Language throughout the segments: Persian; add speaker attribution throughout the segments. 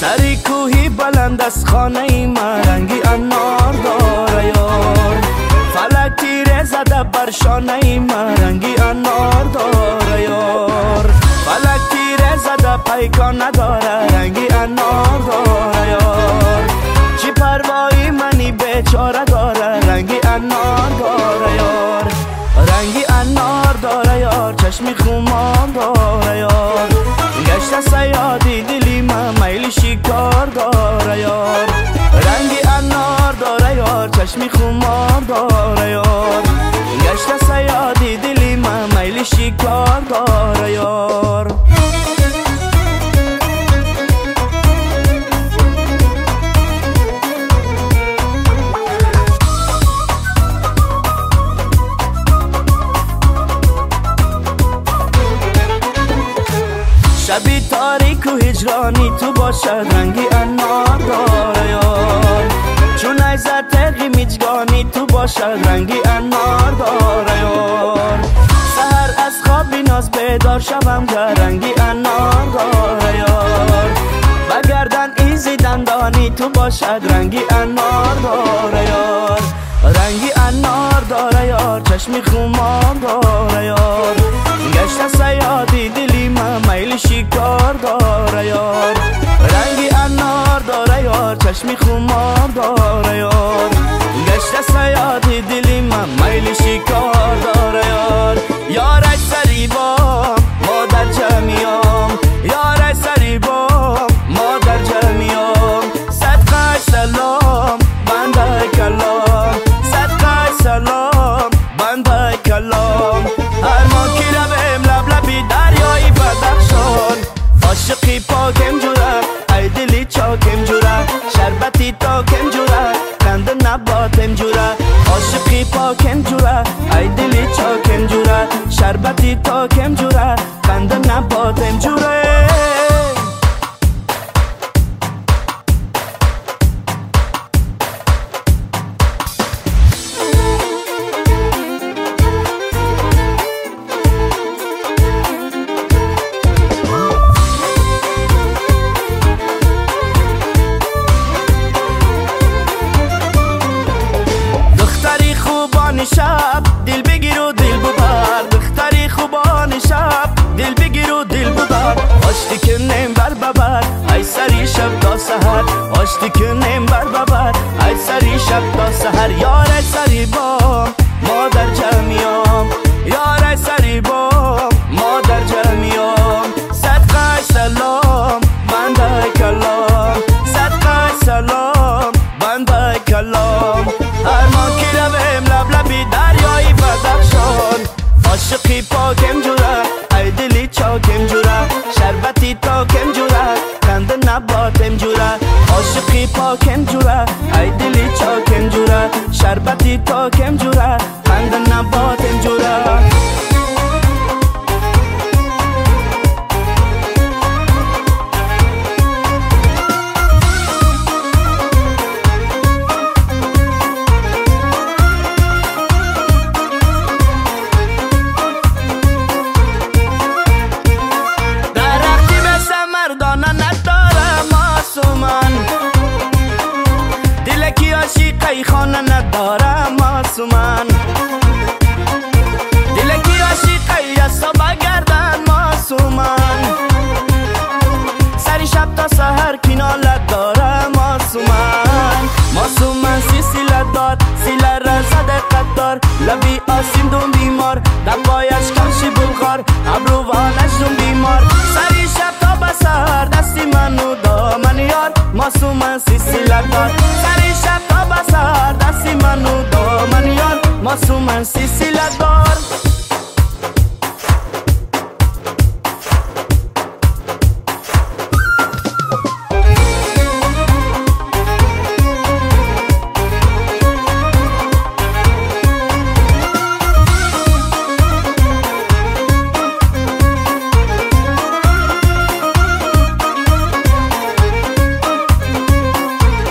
Speaker 1: سری کوهی بلند از خانه ای من رنگی انار داره یار. فلک تیره زده بر شانه ای من رنگی انار داره یار. فلک تیره زده پیکان نداره رنگی انار داره یار. چی پروایی منی بیچاره داره رنگی انار داره یار. رنگی انار داره یار، چشمی خمار داره یار. گشت سیادی دلی من میل شکار داره یار. رنگی انار داره یار، چشمی خمار داره یار. گشت سیادی دلی من میل شکار داره یار. شبی تاریک و هجرانی تو باشد رنگی انار داره یار. چون ایزد تقی میجگانی تو باشد رنگی انار داره یار. سحر از خواب ناز بیدار شوم که رنگی انار داره یار. بگردن ایزی دندانی تو باشد رنگی انار داره یار. رنگی انار داره یار، چشمی خمار داره یار. گشت سیادی دلی من میل شکار داره یار. رنگی انار داره یار، چشمی خمار داره یار. گشت سیادی دلی من میل شکار داره یار. یارش سری بام ما در جمعیام. یارش سری بام ما در جمعیام. صدقه سلام بنده کلام. صدقه سلام بنده کلام. هر ما کی رویم لب لبی دریایی بدخشان. عاشقی پاکم جوره ای دلی چاکم جوره. شربتی تاکم جوره خنده نباتم جوره. عاشقی پاکم جوره ای دلی چاکم جوره. شربتی تاکم جوره خنده نباتم جوره. شب دل بگیر و دل ببر. دختری خوبان شب دل بگیر و دل ببر. آشتی کنیم بر ببر ای سری شب تا سحر. آشتی کنیم بر ببر ای سری شب تا سحر. یار سری بام ما در جمعیام. یار سری بام ما در جمعیام. صدقه سلام بنده کلام. صدقه سلام بنده کلام. هر ما کی رویم لب لبی دریایی بدخشان. عاشقی پاکم جوره ای دلی چاکم جوره. شربتی تاکم جوره خنده نباتم جوره. عاشقی پاکم جوره ای دلی چاکم جوره. شربتی تاکم جوره خنده نباتم جوره. دلکی عاشقی خانه نداره معصومن. دلکی عاشقی از صبح گردن معصومن. سری شب تا سحر کینالت داره معصومن. معصومن سیلت دار سیله را زده قطار. لبی آسین دون بیمار دبایش کمشی بلغار. ابروانش دون بیمار. سری شب تا بسر دستی منو دامن یار. معصومن سیلت دار سری شب تا بسر دستی منو دامن یار. معصومن سیلت دار.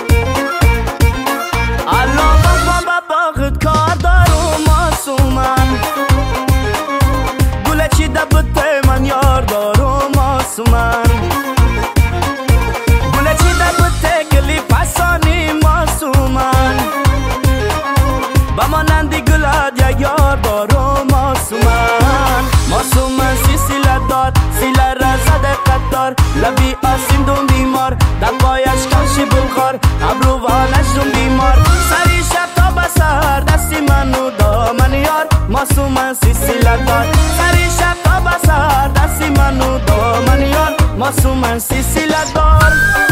Speaker 1: Allah baba kar daru masuman. بیمار ابروانشون بیمار سری شب تا بسر دستی منو دامن یار معصومن سیسیلت دار سری شب تا بسر دستی منو دامن یار معصومن سیسیلت دار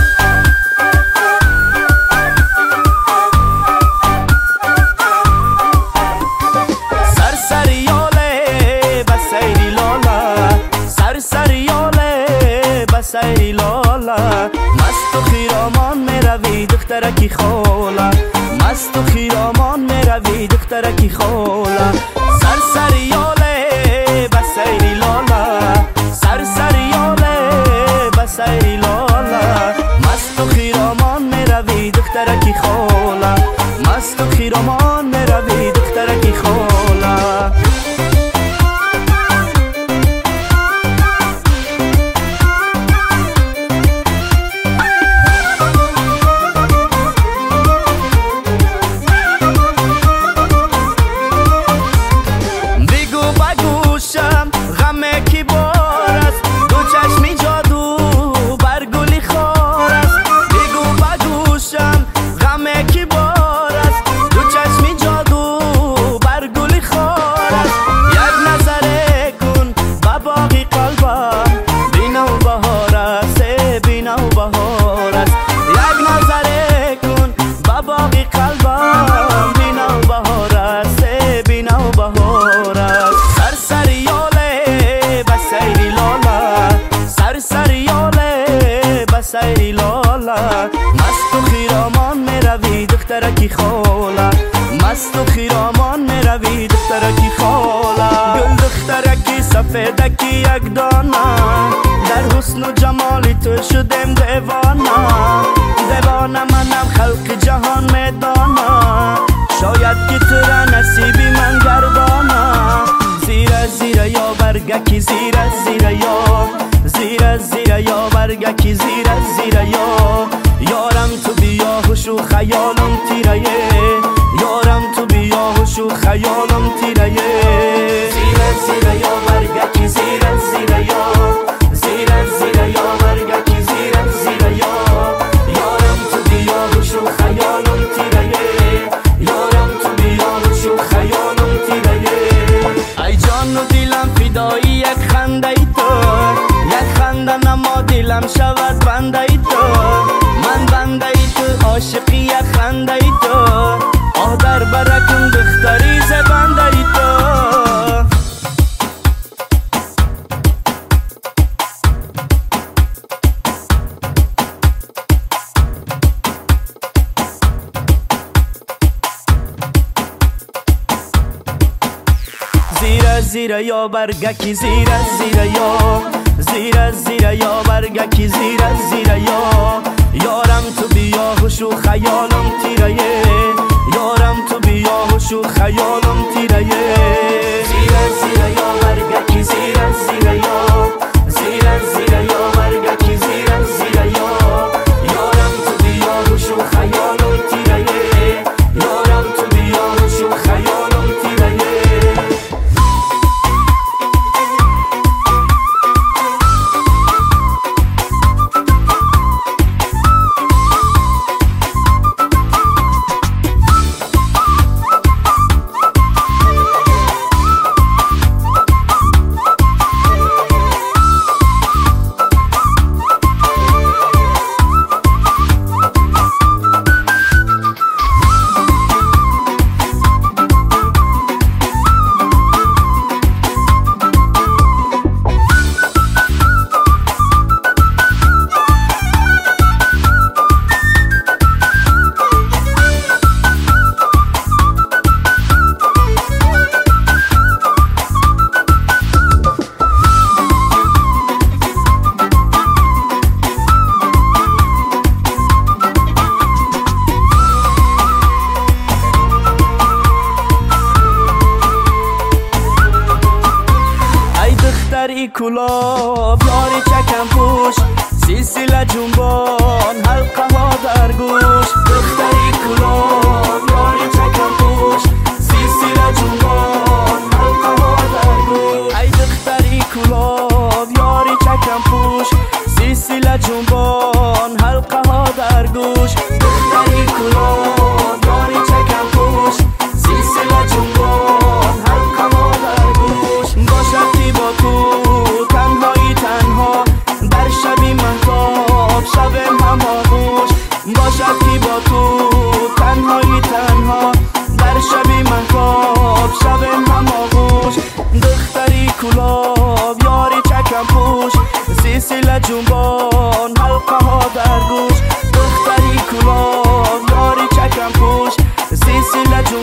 Speaker 1: سری لالا مست و خیرامان میروی دخترکی خولا مست و خیرامان میروی دخترکی خولا سری یاله بسری لالا سری یاله بسری لالا مست و خیرامان میروی دخترکی خولا مست و خیرامان میروی دخترکی خولا سری لالا مست و خیرامان میروی دخترکی خولا مست و خیرامان میروی دخترکی خولا گل دخترکی سفیدکی یک دانا در حسن و جمالی تو شدم دیوانه منم خلق جهان میدانا شاید که تو را نصیبی من گردانا زیر یا برگکی زیر یا زیر یا برگکی زیر یا یارم تو بیا هوش و خیالم تیره یارم تو بیا هوش و خیالم تیره زیر یا برگکی زیر یا زیر یا برگکی زیر یا یارم تو بیا هوش و خیالم تیره یارم تو بیا هوش و خیالم تیره ای جان و دیلم فدایی یک خنده ای تو یک خنده نما دلم شود بنده ای تو من بنده ای تو عاشقی یک خنده ای تو آه در برکم دختری زبنده ای تو زیر یا برگکی زیر یا زیر یا برگکی زیر یا یارم تو بیا هوش و خیالم تیره یارم تو بیا هوش و خیالم تیره زیر یا برگکی زیر یا زیر یا برگکی زیر یا یارم تو بیا هوش و خیالم تیره یارم تو بیا هوش و خیالم تیره کلاب یاری چکم پوش سلسله جنبان حلقه ها در گوش دختری کلاب یاری چکم پوش سلسله جنبان حلقه ها در گوش ای دختری کلاب یاری چکم پوش سلسله جنبان حلقه ها در گوش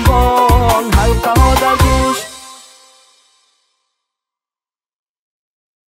Speaker 1: جنبان حلقه ها در گوش